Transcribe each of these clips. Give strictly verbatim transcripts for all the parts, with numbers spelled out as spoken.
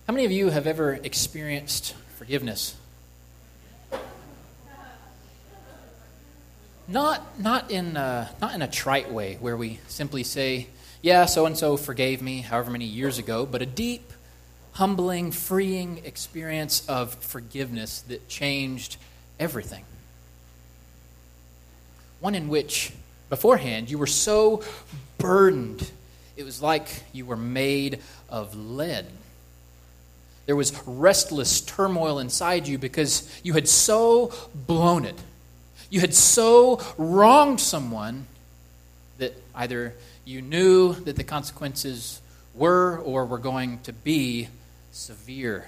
How many of you have ever experienced forgiveness? Not not in a, not in a trite way where we simply say, yeah, so-and-so forgave me however many years ago, but a deep, humbling, freeing experience of forgiveness that changed everything. One in which, beforehand, you were so burdened, it was like you were made of lead. There was restless turmoil inside you because you had so blown it. You had so wronged someone that either you knew that the consequences were or were going to be severe.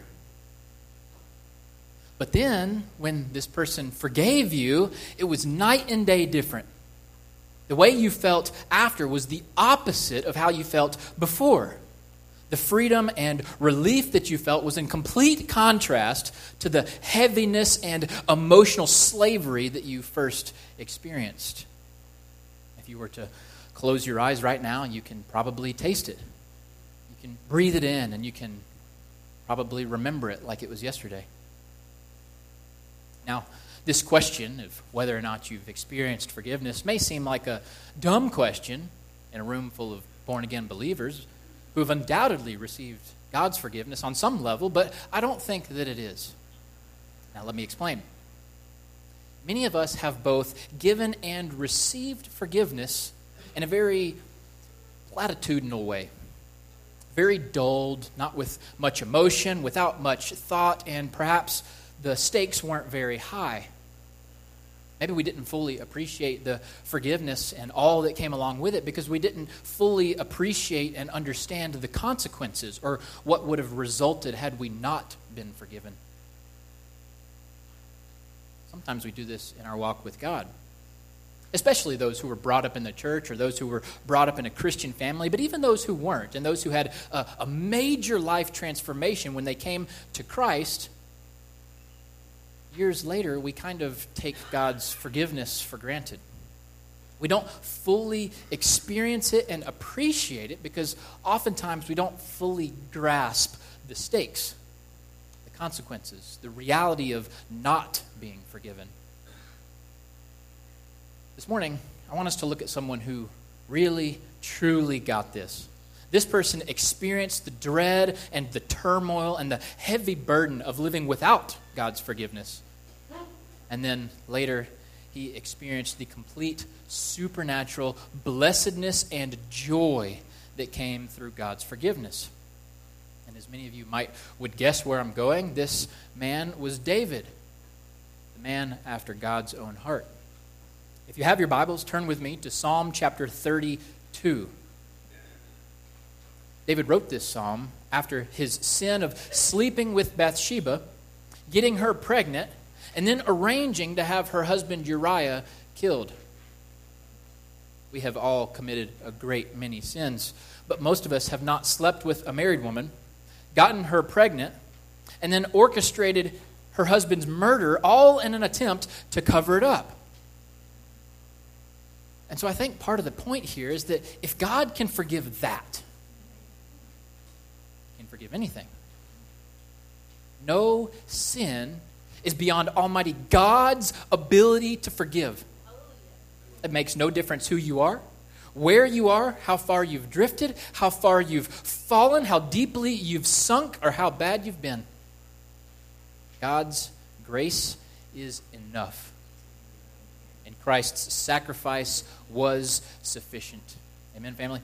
But then, when this person forgave you, it was night and day different. The way you felt after was the opposite of how you felt before. The freedom and relief that you felt was in complete contrast to the heaviness and emotional slavery that you first experienced. If you were to close your eyes right now, you can probably taste it. You can breathe it in, and you can probably remember it like it was yesterday. Now, this question of whether or not you've experienced forgiveness may seem like a dumb question in a room full of born-again believers who have undoubtedly received God's forgiveness on some level, but I don't think that it is. Now, let me explain. Many of us have both given and received forgiveness in a very platitudinal way. Very dulled, not with much emotion, without much thought, and perhaps the stakes weren't very high. Maybe we didn't fully appreciate the forgiveness and all that came along with it because we didn't fully appreciate and understand the consequences or what would have resulted had we not been forgiven. Sometimes we do this in our walk with God, especially those who were brought up in the church or those who were brought up in a Christian family, but even those who weren't and those who had a, a major life transformation when they came to Christ. Years later, we kind of take God's forgiveness for granted. We don't fully experience it and appreciate it because oftentimes we don't fully grasp the stakes, the consequences, the reality of not being forgiven. This morning, I want us to look at someone who really, truly got this. This person experienced the dread and the turmoil and the heavy burden of living without God's forgiveness. And then later, he experienced the complete supernatural blessedness and joy that came through God's forgiveness. And as many of you might would guess where I'm going, this man was David, the man after God's own heart. If you have your Bibles, turn with me to Psalm chapter thirty-two. David wrote this psalm after his sin of sleeping with Bathsheba, getting her pregnant, and then arranging to have her husband Uriah killed. We have all committed a great many sins, but most of us have not slept with a married woman, gotten her pregnant, and then orchestrated her husband's murder, all in an attempt to cover it up. And so I think part of the point here is that if God can forgive that, He can forgive anything. No sin is beyond Almighty God's ability to forgive. It makes no difference who you are, where you are, how far you've drifted, how far you've fallen, how deeply you've sunk, or how bad you've been. God's grace is enough. And Christ's sacrifice was sufficient. Amen, family?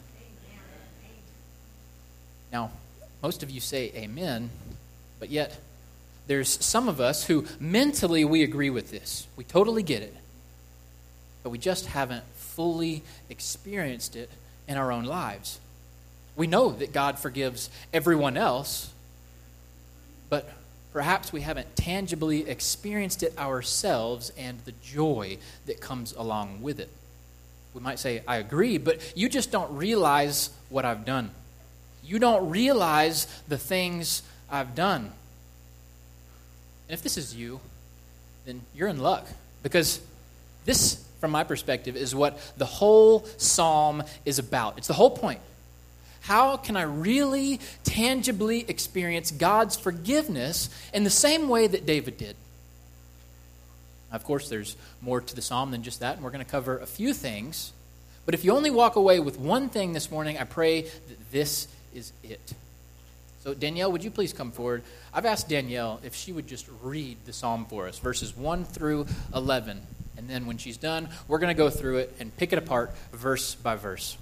Now, most of you say amen, but yet there's some of us who mentally we agree with this. We totally get it. But we just haven't fully experienced it in our own lives. We know that God forgives everyone else, but perhaps we haven't tangibly experienced it ourselves and the joy that comes along with it. We might say, I agree, but you just don't realize what I've done. You don't realize the things I've done. And if this is you, then you're in luck. Because this, from my perspective, is what the whole psalm is about. It's the whole point. How can I really tangibly experience God's forgiveness in the same way that David did? Of course, there's more to the psalm than just that, and we're going to cover a few things. But if you only walk away with one thing this morning, I pray that this is it. So Danielle, would you please come forward? I've asked Danielle if she would just read the psalm for us, verses one through eleven. And then when she's done, we're going to go through it and pick it apart verse by verse.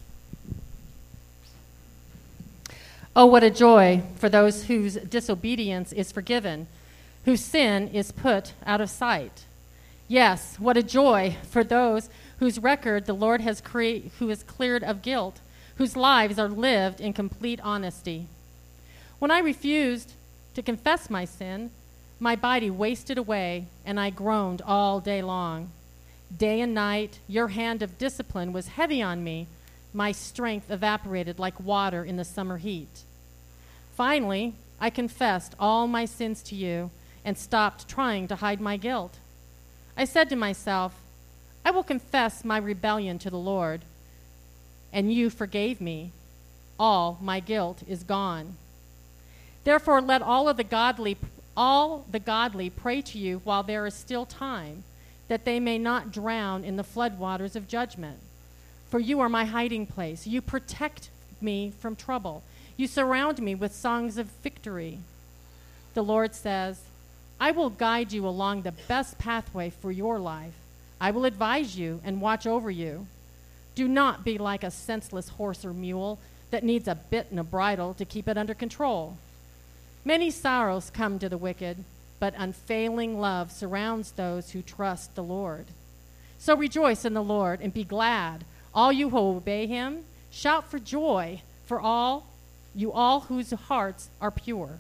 Oh, what a joy for those whose disobedience is forgiven, whose sin is put out of sight. Yes, what a joy for those whose record the Lord has cre- who is cleared of guilt, whose lives are lived in complete honesty. When I refused to confess my sin, my body wasted away, and I groaned all day long. Day and night, your hand of discipline was heavy on me. My strength evaporated like water in the summer heat. Finally, I confessed all my sins to you and stopped trying to hide my guilt. I said to myself, I will confess my rebellion to the Lord, and you forgave me. All my guilt is gone. Therefore, let all of the godly, all the godly pray to you while there is still time, that they may not drown in the floodwaters of judgment. For you are my hiding place. You protect me from trouble. You surround me with songs of victory. The Lord says, I will guide you along the best pathway for your life. I will advise you and watch over you. Do not be like a senseless horse or mule that needs a bit and a bridle to keep it under control. Many sorrows come to the wicked, but unfailing love surrounds those who trust the Lord. So rejoice in the Lord and be glad, all you who obey him. Shout for joy for all you all whose hearts are pure.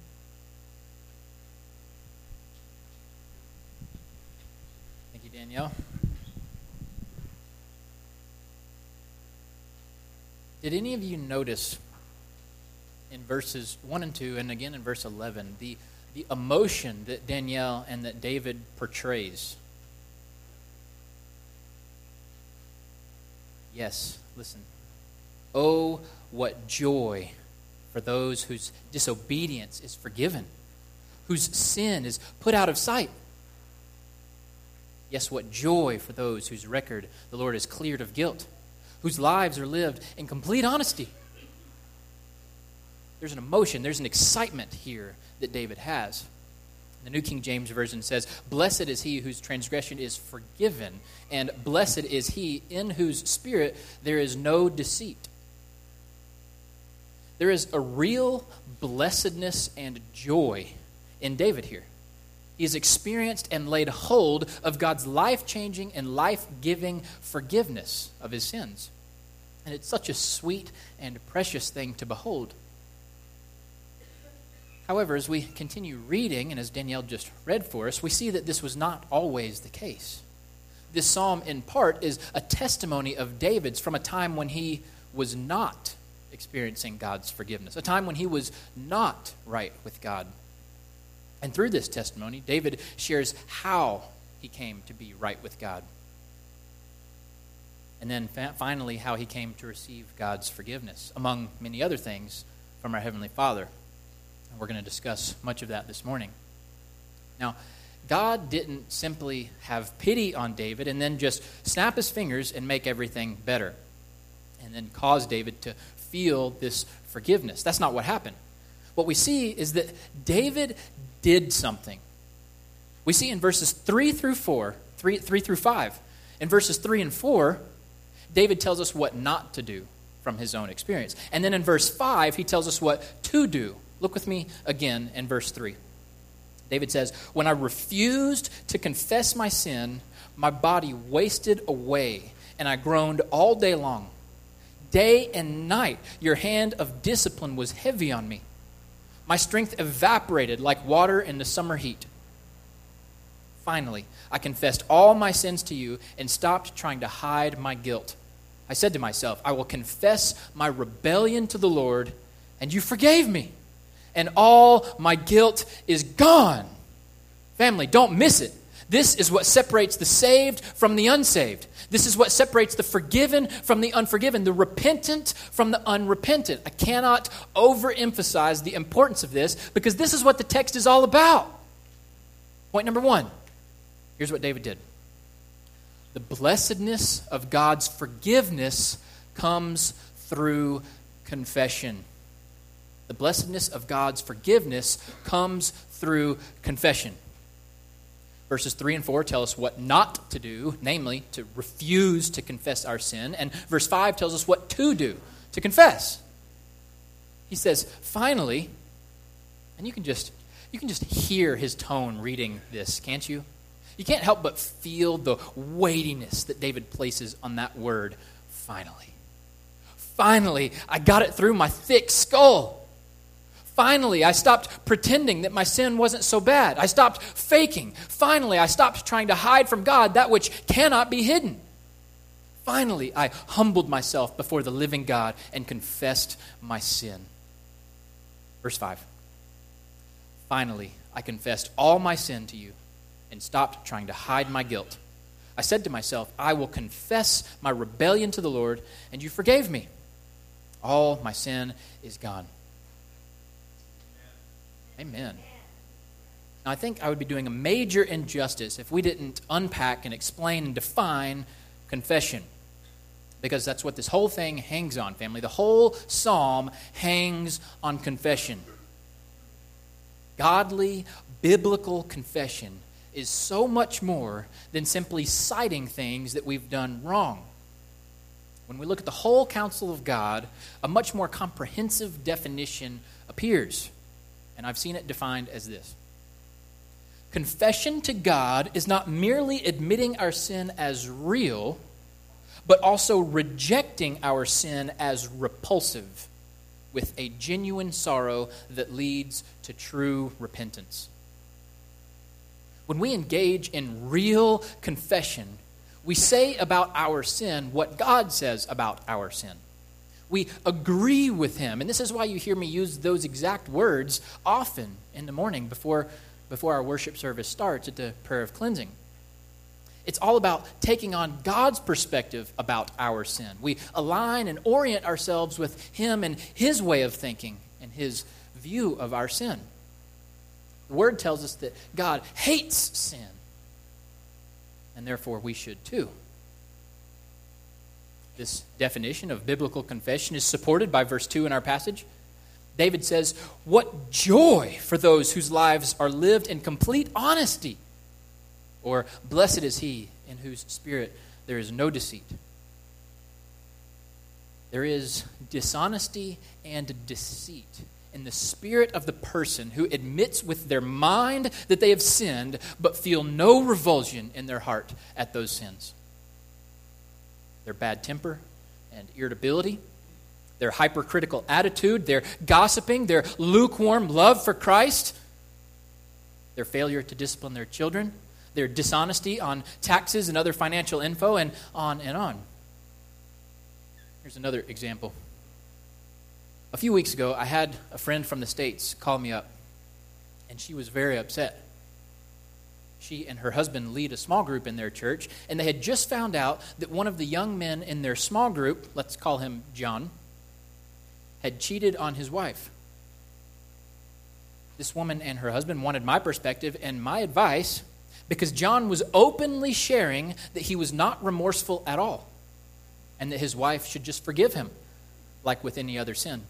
Thank you, Danielle. Did any of you notice in verses one and two, and again in verse eleven, the, the emotion that Danielle and that David portrays? Yes, listen. Oh, what joy for those whose disobedience is forgiven, whose sin is put out of sight. Yes, what joy for those whose record the Lord has cleared of guilt, whose lives are lived in complete honesty. There's an emotion, there's an excitement here that David has. The New King James Version says, blessed is he whose transgression is forgiven, and blessed is he in whose spirit there is no deceit. There is a real blessedness and joy in David here. He has experienced and laid hold of God's life-changing and life-giving forgiveness of his sins. And it's such a sweet and precious thing to behold. However, as we continue reading, and as Danielle just read for us, we see that this was not always the case. This psalm, in part, is a testimony of David's from a time when he was not experiencing God's forgiveness, a time when he was not right with God. And through this testimony, David shares how he came to be right with God. And then fa- finally, how he came to receive God's forgiveness, among many other things, from our Heavenly Father. And we're going to discuss much of that this morning. Now, God didn't simply have pity on David and then just snap his fingers and make everything better, and then cause David to feel this forgiveness. That's not what happened. What we see is that David did something. We see in verses three through four, three, three through five. In verses three and four, David tells us what not to do from his own experience. And then in verse five, he tells us what to do. Look with me again in verse three. David says, when I refused to confess my sin, my body wasted away, and I groaned all day long. Day and night, your hand of discipline was heavy on me. My strength evaporated like water in the summer heat. Finally, I confessed all my sins to you and stopped trying to hide my guilt. I said to myself, I will confess my rebellion to the Lord, and you forgave me, and all my guilt is gone. Family, don't miss it. This is what separates the saved from the unsaved. This is what separates the forgiven from the unforgiven, the repentant from the unrepentant. I cannot overemphasize the importance of this because this is what the text is all about. Point number one. Here's what David did. The blessedness of God's forgiveness comes through confession. The blessedness of God's forgiveness comes through confession. Verses three and four tell us what not to do, namely to refuse to confess our sin. And verse five tells us what to do, to confess. He says, finally, and you can just you can just hear his tone reading this, can't you? You can't help but feel the weightiness that David places on that word, finally. Finally, I got it through my thick skull. Finally, I stopped pretending that my sin wasn't so bad. I stopped faking. Finally, I stopped trying to hide from God that which cannot be hidden. Finally, I humbled myself before the living God and confessed my sin. Verse five. Finally, I confessed all my sin to you and stopped trying to hide my guilt. I said to myself, I will confess my rebellion to the Lord, and you forgave me. All my sin is gone. Amen. Now, I think I would be doing a major injustice if we didn't unpack and explain and define confession. Because that's what this whole thing hangs on, family. The whole psalm hangs on confession. Godly, biblical confession is so much more than simply citing things that we've done wrong. When we look at the whole counsel of God, a much more comprehensive definition appears. And I've seen it defined as this. Confession to God is not merely admitting our sin as real, but also rejecting our sin as repulsive with a genuine sorrow that leads to true repentance. When we engage in real confession, we say about our sin what God says about our sin. We agree with him. And this is why you hear me use those exact words often in the morning before, before our worship service starts at the prayer of cleansing. It's all about taking on God's perspective about our sin. We align and orient ourselves with him and his way of thinking and his view of our sin. The word tells us that God hates sin, and therefore we should too. This definition of biblical confession is supported by verse two in our passage. David says, what joy for those whose lives are lived in complete honesty. Or, blessed is he in whose spirit there is no deceit. There is dishonesty and deceit in the spirit of the person who admits with their mind that they have sinned, but feel no revulsion in their heart at those sins. Their bad temper and irritability, their hypercritical attitude, their gossiping, their lukewarm love for Christ, their failure to discipline their children, their dishonesty on taxes and other financial info, and on and on. Here's another example. A few weeks ago, I had a friend from the States call me up, and she was very upset. She and her husband lead a small group in their church, and they had just found out that one of the young men in their small group, let's call him John, had cheated on his wife. This woman and her husband wanted my perspective and my advice because John was openly sharing that he was not remorseful at all and that his wife should just forgive him like with any other sin.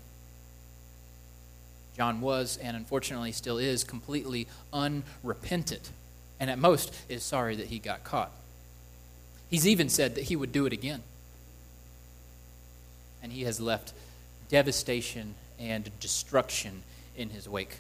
John was, and unfortunately still is, completely unrepentant, and at most is sorry that he got caught. He's even said that he would do it again. And he has left devastation and destruction in his wake.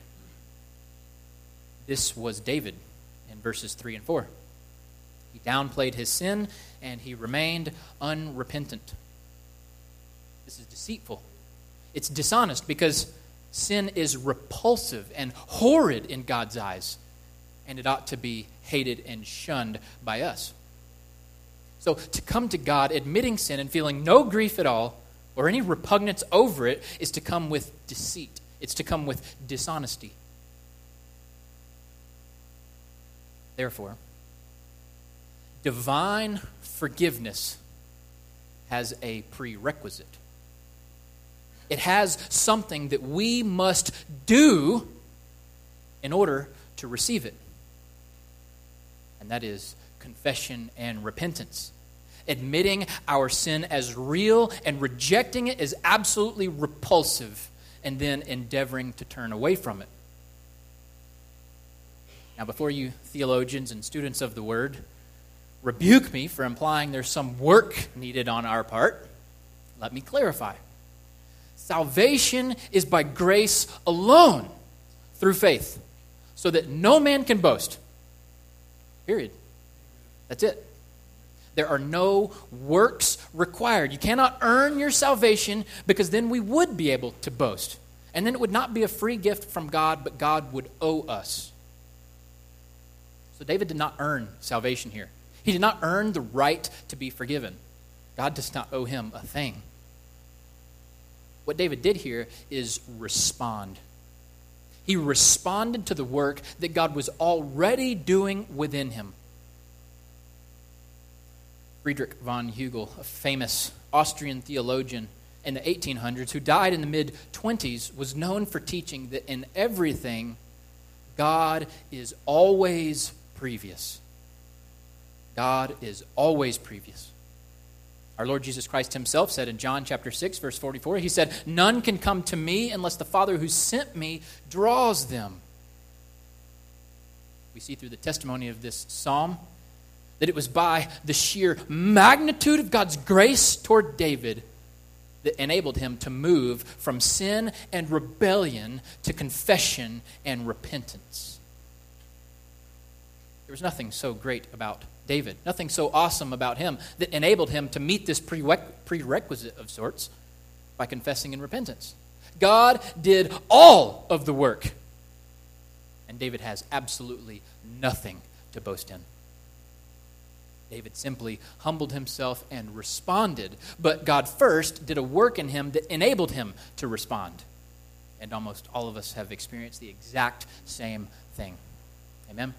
This was David in verses three and four. He downplayed his sin, and he remained unrepentant. This is deceitful. It's dishonest because sin is repulsive and horrid in God's eyes, and it ought to be hated and shunned by us. So to come to God admitting sin and feeling no grief at all or any repugnance over it is to come with deceit. It's to come with dishonesty. Therefore, divine forgiveness has a prerequisite. It has something that we must do in order to receive it. And that is confession and repentance. Admitting our sin as real and rejecting it as absolutely repulsive, and then endeavoring to turn away from it. Now, before you theologians and students of the Word rebuke me for implying there's some work needed on our part, let me clarify. Salvation is by grace alone, through faith, so that no man can boast. Period. That's it. There are no works required. You cannot earn your salvation, because then we would be able to boast. And then it would not be a free gift from God, but God would owe us. So David did not earn salvation here. He did not earn the right to be forgiven. God does not owe him a thing. What David did here is respond. He responded to the work that God was already doing within him. Friedrich von Hugel, a famous Austrian theologian in the eighteen hundreds who died in the mid-twenties, was known for teaching that in everything, God is always previous. God is always previous. Our Lord Jesus Christ himself said in John chapter six, verse forty-four, he said, "None can come to me unless the Father who sent me draws them." We see through the testimony of this psalm that it was by the sheer magnitude of God's grace toward David that enabled him to move from sin and rebellion to confession and repentance. There was nothing so great about David, nothing so awesome about him that enabled him to meet this prerequisite of sorts by confessing and repentance. God did all of the work, and David has absolutely nothing to boast in. David simply humbled himself and responded, but God first did a work in him that enabled him to respond. And almost all of us have experienced the exact same thing. Amen?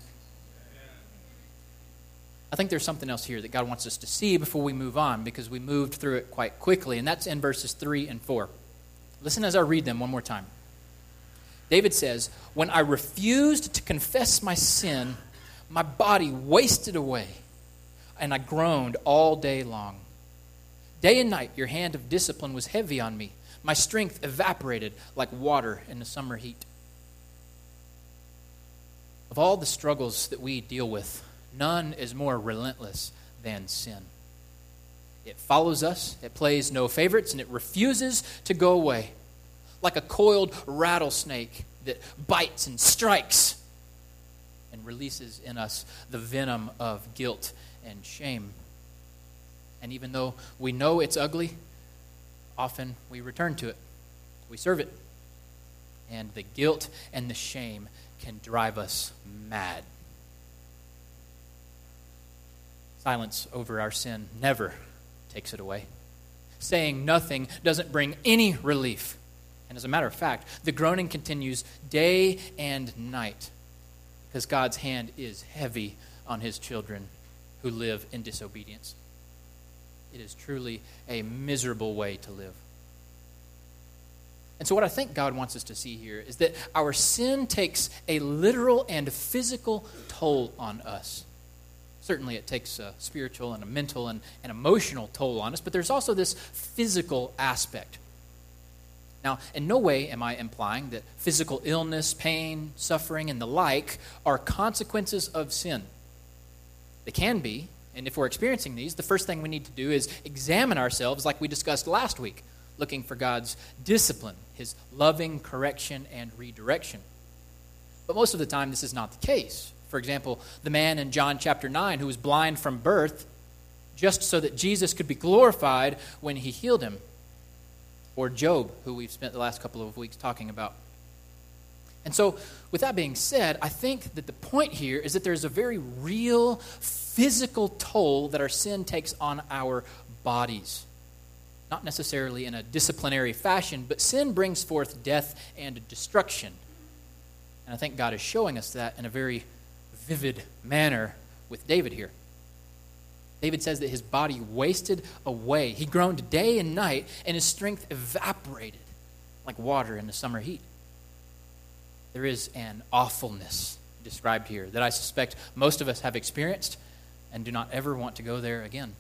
I think there's something else here that God wants us to see before we move on, because we moved through it quite quickly, and that's in verses three and four. Listen as I read them one more time. David says, "When I refused to confess my sin, my body wasted away, and I groaned all day long. Day and night your hand of discipline was heavy on me. My strength evaporated like water in the summer heat." Of all the struggles that we deal with, none is more relentless than sin. It follows us, it plays no favorites, and it refuses to go away. Like a coiled rattlesnake that bites and strikes and releases in us the venom of guilt and shame. And even though we know it's ugly, often we return to it. We serve it. And the guilt and the shame can drive us mad. Silence over our sin never takes it away. Saying nothing doesn't bring any relief. And as a matter of fact, the groaning continues day and night, because God's hand is heavy on his children who live in disobedience. It is truly a miserable way to live. And so what I think God wants us to see here is that our sin takes a literal and physical toll on us. Certainly it takes a spiritual and a mental and an emotional toll on us, but there's also this physical aspect. Now, in no way am I implying that physical illness, pain, suffering, and the like are consequences of sin. They can be, and if we're experiencing these, the first thing we need to do is examine ourselves like we discussed last week, looking for God's discipline, his loving correction and redirection. But most of the time, this is not the case. For example, the man in John chapter nine who was blind from birth just so that Jesus could be glorified when he healed him. Or Job, who we've spent the last couple of weeks talking about. And so, with that being said, I think that the point here is that there's a very real physical toll that our sin takes on our bodies. Not necessarily in a disciplinary fashion, but sin brings forth death and destruction. And I think God is showing us that in a very vivid manner with David here. David says that his body wasted away. He groaned day and night, and his strength evaporated like water in the summer heat. There is an awfulness described here that I suspect most of us have experienced and do not ever want to go there again.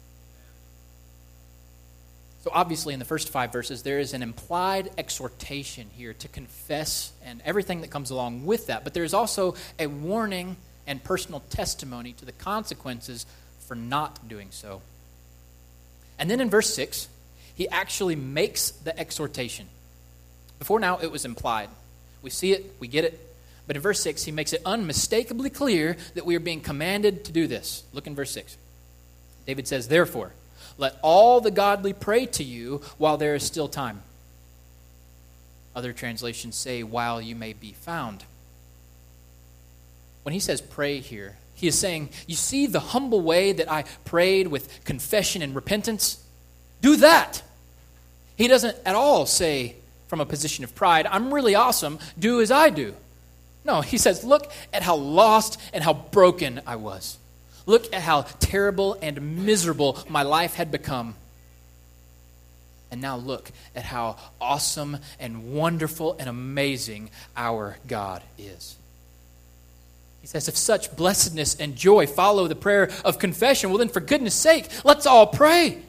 So obviously in the first five verses, there is an implied exhortation here to confess and everything that comes along with that. But there is also a warning and personal testimony to the consequences for not doing so. And then in verse six, he actually makes the exhortation. Before now, it was implied. We see it, we get it. But in verse six, he makes it unmistakably clear that we are being commanded to do this. Look in verse six. David says, therefore, let all the godly pray to you while there is still time. Other translations say, while you may be found. When he says pray here, he is saying, you see the humble way that I prayed with confession and repentance? Do that. He doesn't at all say from a position of pride, I'm really awesome, do as I do. No, he says, look at how lost and how broken I was. Look at how terrible and miserable my life had become. And now look at how awesome and wonderful and amazing our God is. He says, if such blessedness and joy follow the prayer of confession, well then for goodness sake, let's all pray.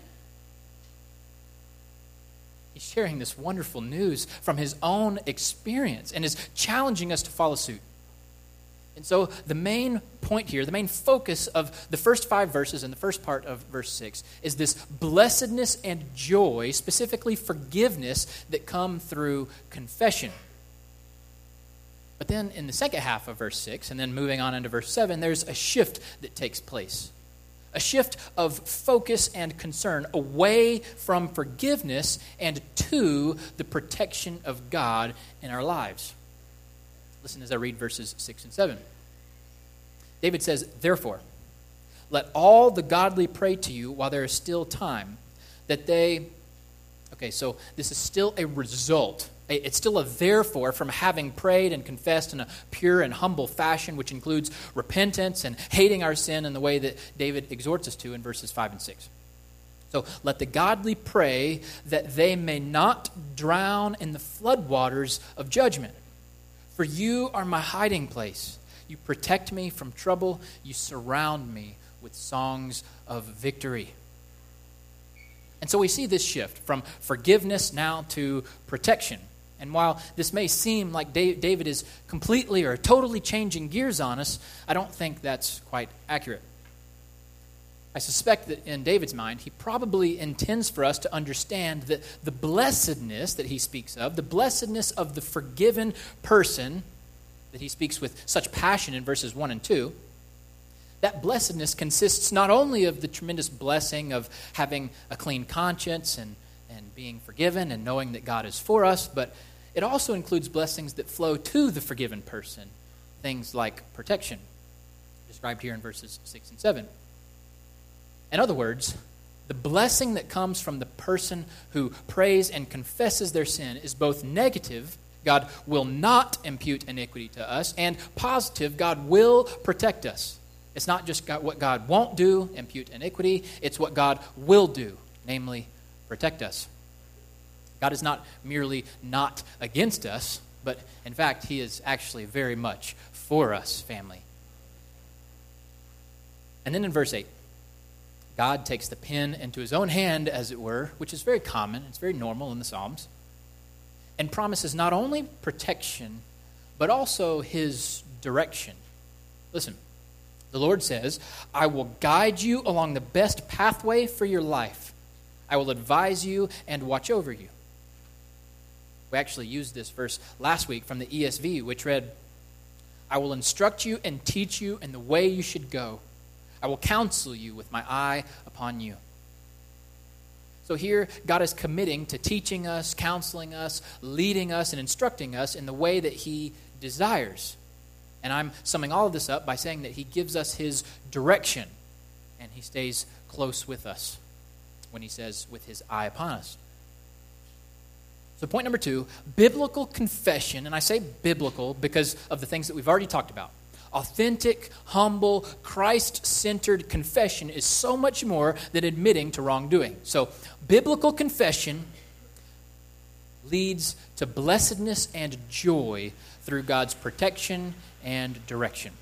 He's sharing this wonderful news from his own experience and is challenging us to follow suit. And so the main point here, the main focus of the first five verses and the first part of verse six is this blessedness and joy, specifically forgiveness, that come through confession. But then in the second half of verse six, and then moving on into verse seven, there's a shift that takes place. A shift of focus and concern away from forgiveness and to the protection of God in our lives. Listen as I read verses six and seven. David says, therefore, let all the godly pray to you while there is still time, that they... Okay, so this is still a result. It's still a therefore from having prayed and confessed in a pure and humble fashion, which includes repentance and hating our sin in the way that David exhorts us to in verses five and six. So let the godly pray that they may not drown in the floodwaters of judgment. For you are my hiding place. You protect me from trouble. You surround me with songs of victory. And so we see this shift from forgiveness now to protection. And while this may seem like David is completely or totally changing gears on us, I don't think that's quite accurate. I suspect that in David's mind, he probably intends for us to understand that the blessedness that he speaks of, the blessedness of the forgiven person that he speaks with such passion in verses one and two, that blessedness consists not only of the tremendous blessing of having a clean conscience and, and being forgiven and knowing that God is for us, but it also includes blessings that flow to the forgiven person, things like protection, described here in verses six and seven. In other words, the blessing that comes from the person who prays and confesses their sin is both negative, God will not impute iniquity to us, and positive, God will protect us. It's not just what God won't do, impute iniquity, it's what God will do, namely protect us. God is not merely not against us, but in fact, he is actually very much for us, family. And then in verse eight, God takes the pen into his own hand, as it were, which is very common, it's very normal in the Psalms, and promises not only protection, but also his direction. Listen, the Lord says, I will guide you along the best pathway for your life. I will advise you and watch over you. We actually used this verse last week from the E S V, which read, I will instruct you and teach you in the way you should go. I will counsel you with my eye upon you. So here, God is committing to teaching us, counseling us, leading us, and instructing us in the way that he desires. And I'm summing all of this up by saying that he gives us his direction, and he stays close with us when he says, with his eye upon us. So point number two, biblical confession, and I say biblical because of the things that we've already talked about, Authentic, humble, Christ-centered confession is so much more than admitting to wrongdoing. So, biblical confession leads to blessedness and joy through God's protection and direction.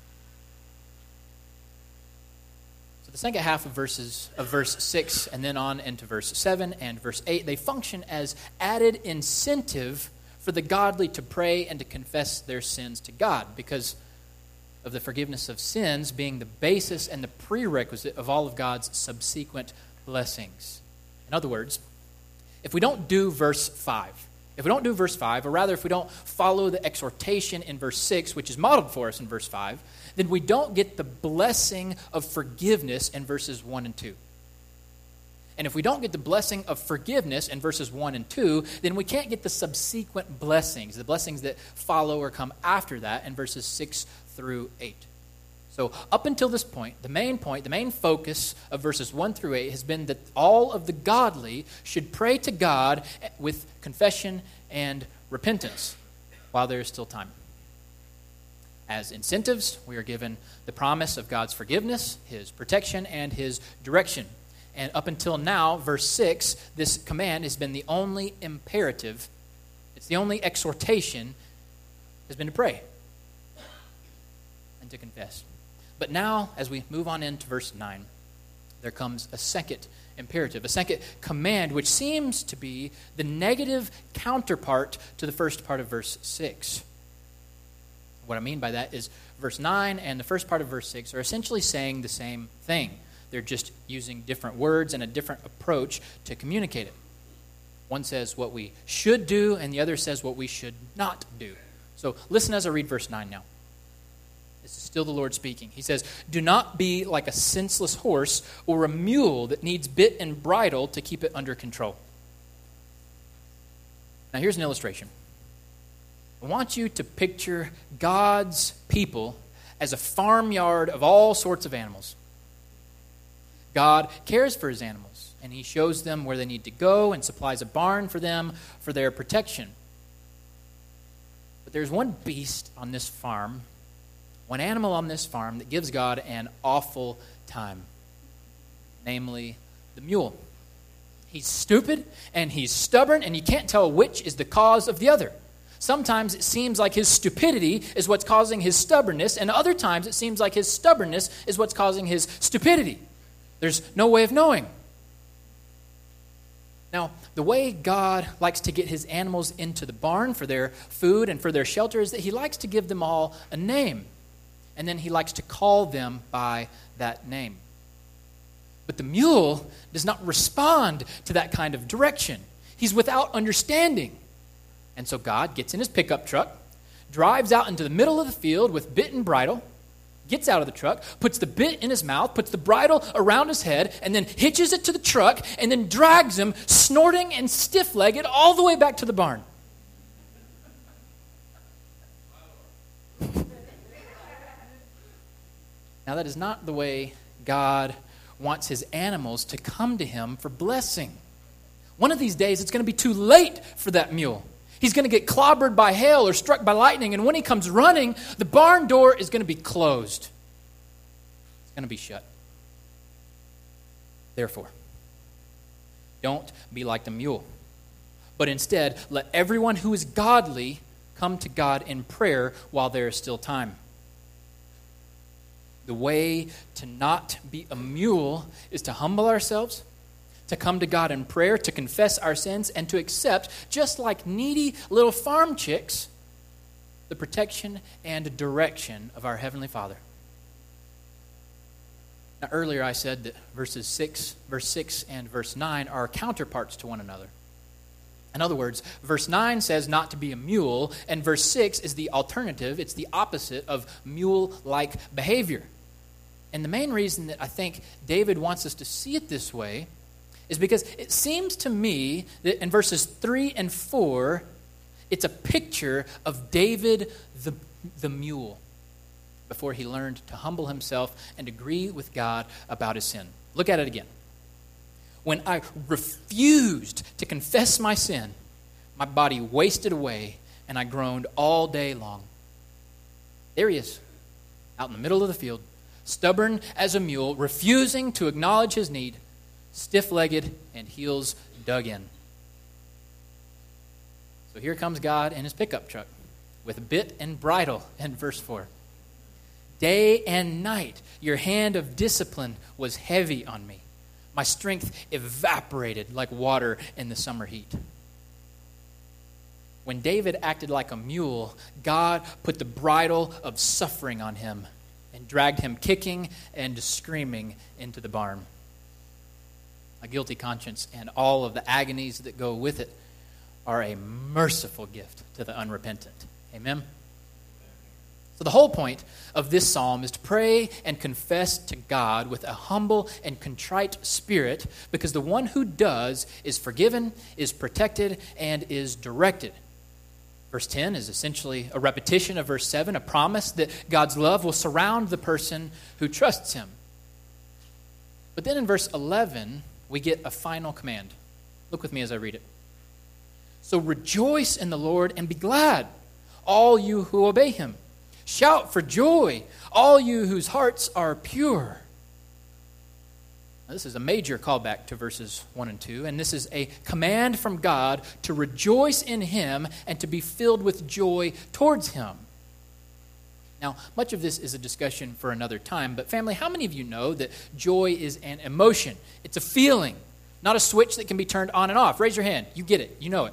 So the second half of verses of verse six and then on into verse seven and verse eight, they function as added incentive for the godly to pray and to confess their sins to God, because of the forgiveness of sins being the basis and the prerequisite of all of God's subsequent blessings. In other words, if we don't do verse five, if we don't do verse five, or rather if we don't follow the exhortation in verse six, which is modeled for us in verse five, then we don't get the blessing of forgiveness in verses one and two. And if we don't get the blessing of forgiveness in verses one and two, then we can't get the subsequent blessings, the blessings that follow or come after that in verses six through eight. So up until this point, the main point, the main focus of verses one through eight has been that all of the godly should pray to God with confession and repentance while there is still time. As incentives, we are given the promise of God's forgiveness, His protection, and His direction. And up until now, verse six, this command has been the only imperative, it's the only exhortation, has been to pray and to confess. But now, as we move on into verse nine, there comes a second imperative, a second command, which seems to be the negative counterpart to the first part of verse six. What I mean by that is verse nine and the first part of verse six are essentially saying the same thing. They're just using different words and a different approach to communicate it. One says what we should do, and the other says what we should not do. So listen as I read verse nine now. This is still the Lord speaking. He says, "Do not be like a senseless horse or a mule that needs bit and bridle to keep it under control." Now here's an illustration. I want you to picture God's people as a farmyard of all sorts of animals. God cares for His animals, and He shows them where they need to go and supplies a barn for them for their protection. But there's one beast on this farm, one animal on this farm that gives God an awful time, namely the mule. He's stupid and he's stubborn, and you can't tell which is the cause of the other. Sometimes it seems like his stupidity is what's causing his stubbornness, and other times it seems like his stubbornness is what's causing his stupidity. There's no way of knowing. Now, the way God likes to get His animals into the barn for their food and for their shelter is that He likes to give them all a name, and then He likes to call them by that name. But the mule does not respond to that kind of direction. He's without understanding. And so God gets in His pickup truck, drives out into the middle of the field with bit and bridle, gets out of the truck, puts the bit in his mouth, puts the bridle around his head, and then hitches it to the truck, and then drags him, snorting and stiff-legged, all the way back to the barn. Now, that is not the way God wants His animals to come to Him for blessing. One of these days, it's going to be too late for that mule. He's going to get clobbered by hail or struck by lightning, and when he comes running, the barn door is going to be closed. It's going to be shut. Therefore, don't be like the mule, but instead let everyone who is godly come to God in prayer while there is still time. The way to not be a mule is to humble ourselves, to come to God in prayer, to confess our sins, and to accept, just like needy little farm chicks, the protection and direction of our Heavenly Father. Now, earlier I said that verses six, verse six and verse nine are counterparts to one another. In other words, verse nine says not to be a mule, and verse six is the alternative. It's the opposite of mule-like behavior. And the main reason that I think David wants us to see it this way is because it seems to me that in verses three and four, it's a picture of David the, the mule before he learned to humble himself and agree with God about his sin. Look at it again. When I refused to confess my sin, my body wasted away and I groaned all day long. There he is. out in the middle of the field, stubborn as a mule, refusing to acknowledge his need, stiff-legged and heels dug in. So here comes God in his pickup truck with a bit and bridle in verse four. Day and night, your hand of discipline was heavy on me. My strength evaporated like water in the summer heat. When David acted like a mule, God put the bridle of suffering on him and dragged him kicking and screaming into the barn. A guilty conscience and all of the agonies that go with it are a merciful gift to the unrepentant. Amen? So the whole point of this psalm is to pray and confess to God with a humble and contrite spirit, because the one who does is forgiven, is protected, and is directed. Verse ten is essentially a repetition of verse seven, a promise that God's love will surround the person who trusts him. But then in verse eleven, we get a final command. Look with me as I read it. So rejoice in the Lord and be glad, all you who obey him. Shout for joy, all you whose hearts are pure. Now, this is a major callback to verses one and two, and this is a command from God to rejoice in him and to be filled with joy towards him. Now, much of this is a discussion for another time, but family, how many of you know that joy is an emotion? It's a feeling, not a switch that can be turned on and off. Raise your hand. You get it. You know it.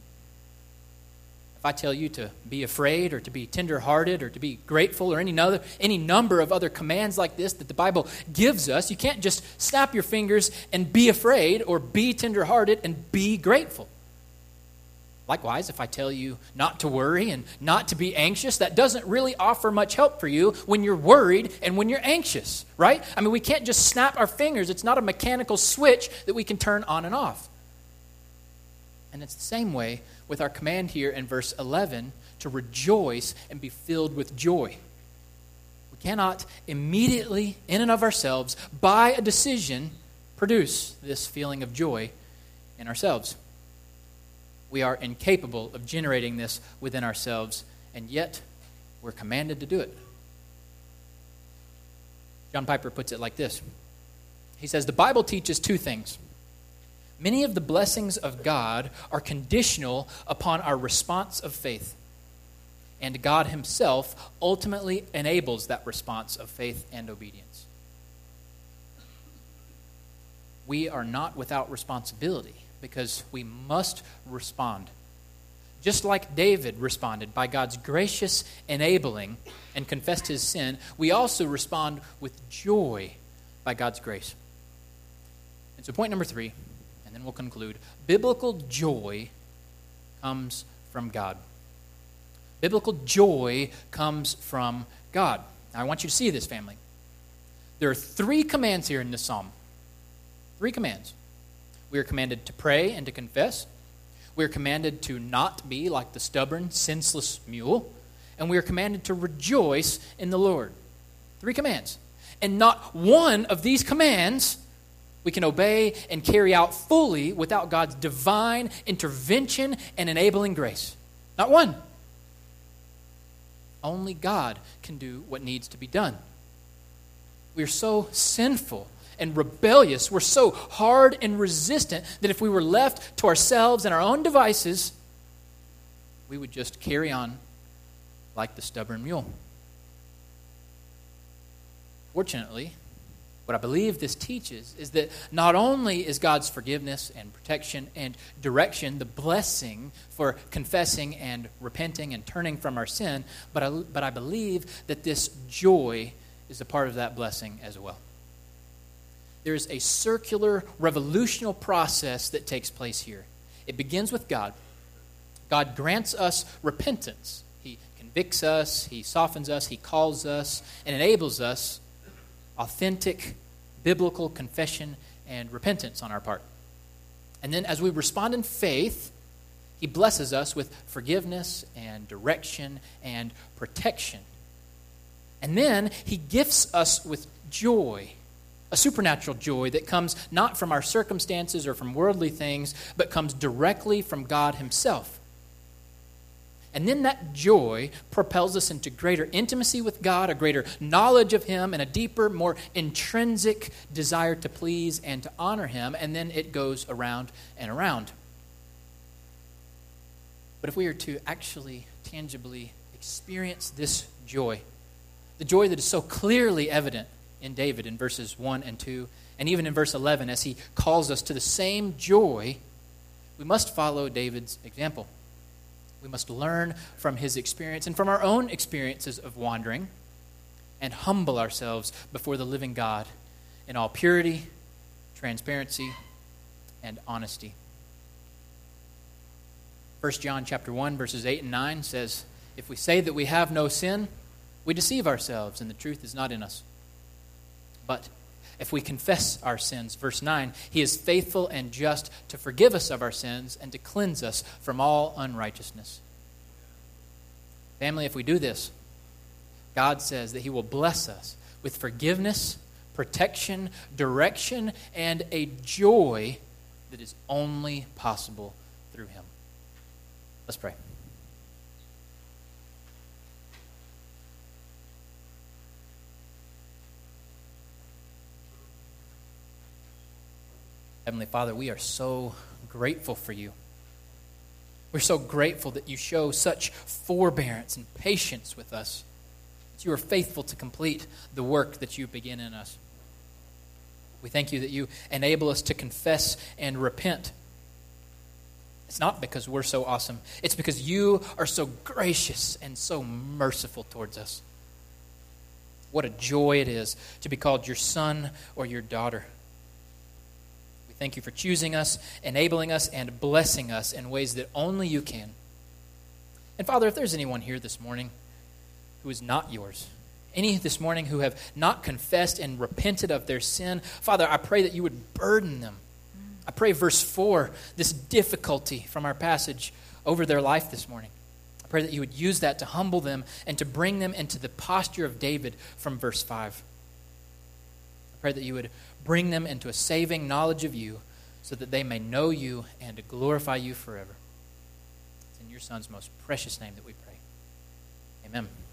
If I tell you to be afraid or to be tender-hearted or to be grateful or any other, any number of other commands like this that the Bible gives us, you can't just snap your fingers and be afraid or be tender-hearted and be grateful. Likewise, if I tell you not to worry and not to be anxious, that doesn't really offer much help for you when you're worried and when you're anxious, right? I mean, we can't just snap our fingers. It's not a mechanical switch that we can turn on and off. And it's the same way with our command here in verse eleven to rejoice and be filled with joy. We cannot immediately, in and of ourselves, by a decision, produce this feeling of joy in ourselves. We are incapable of generating this within ourselves, and yet we're commanded to do it. John Piper puts it like this. He says, the Bible teaches two things. Many of the blessings of God are conditional upon our response of faith. And God himself ultimately enables that response of faith and obedience. We are not without responsibility because we must respond. Just like David responded by God's gracious enabling and confessed his sin, we also respond with joy by God's grace. And so point number three, and then we'll conclude. Biblical joy comes from God. Biblical joy comes from God. Now, I want you to see this, family. There are three commands here in this psalm. Three commands. We are commanded to pray and to confess. We are commanded to not be like the stubborn, senseless mule. And we are commanded to rejoice in the Lord. Three commands. And not one of these commands we can obey and carry out fully without God's divine intervention and enabling grace. Not one. Only God can do what needs to be done. We are so sinful and rebellious. We're so hard and resistant that if we were left to ourselves and our own devices, we would just carry on like the stubborn mule. Fortunately, what I believe this teaches is that not only is God's forgiveness and protection and direction the blessing for confessing and repenting and turning from our sin, but I, but I believe that this joy is a part of that blessing as well. There is a circular, revolutional process that takes place here. It begins with God. God grants us repentance. He convicts us, He softens us, He calls us, and enables us authentic biblical confession and repentance on our part. And then as we respond in faith, He blesses us with forgiveness and direction and protection. And then He gifts us with joy, a supernatural joy that comes not from our circumstances or from worldly things, but comes directly from God Himself. And then that joy propels us into greater intimacy with God, a greater knowledge of Him, and a deeper, more intrinsic desire to please and to honor Him. And then it goes around and around. But if we are to actually, tangibly experience this joy, the joy that is so clearly evident in David in verses one and two, and even in verse eleven as he calls us to the same joy, we must follow David's example. We must learn from his experience and from our own experiences of wandering and humble ourselves before the living God in all purity, transparency, and honesty. First John chapter one, verses eight and nine says, "If we say that we have no sin, we deceive ourselves, and the truth is not in us. But if we confess our sins," verse nine, "He is faithful and just to forgive us of our sins and to cleanse us from all unrighteousness." Family, if we do this, God says that He will bless us with forgiveness, protection, direction, and a joy that is only possible through Him. Let's pray. Heavenly Father, we are so grateful for You. We're so grateful that You show such forbearance and patience with us, that You are faithful to complete the work that You begin in us. We thank You that You enable us to confess and repent. It's not because we're so awesome. It's because You are so gracious and so merciful towards us. What a joy it is to be called Your son or Your daughter. Thank You for choosing us, enabling us, and blessing us in ways that only You can. And Father, if there's anyone here this morning who is not Yours, any this morning who have not confessed and repented of their sin, Father, I pray that You would burden them. I pray verse four, this difficulty from our passage over their life this morning. I pray that You would use that to humble them and to bring them into the posture of David from verse five. I pray that You would bring them into a saving knowledge of You so that they may know You and to glorify You forever. It's in Your Son's most precious name that we pray. Amen.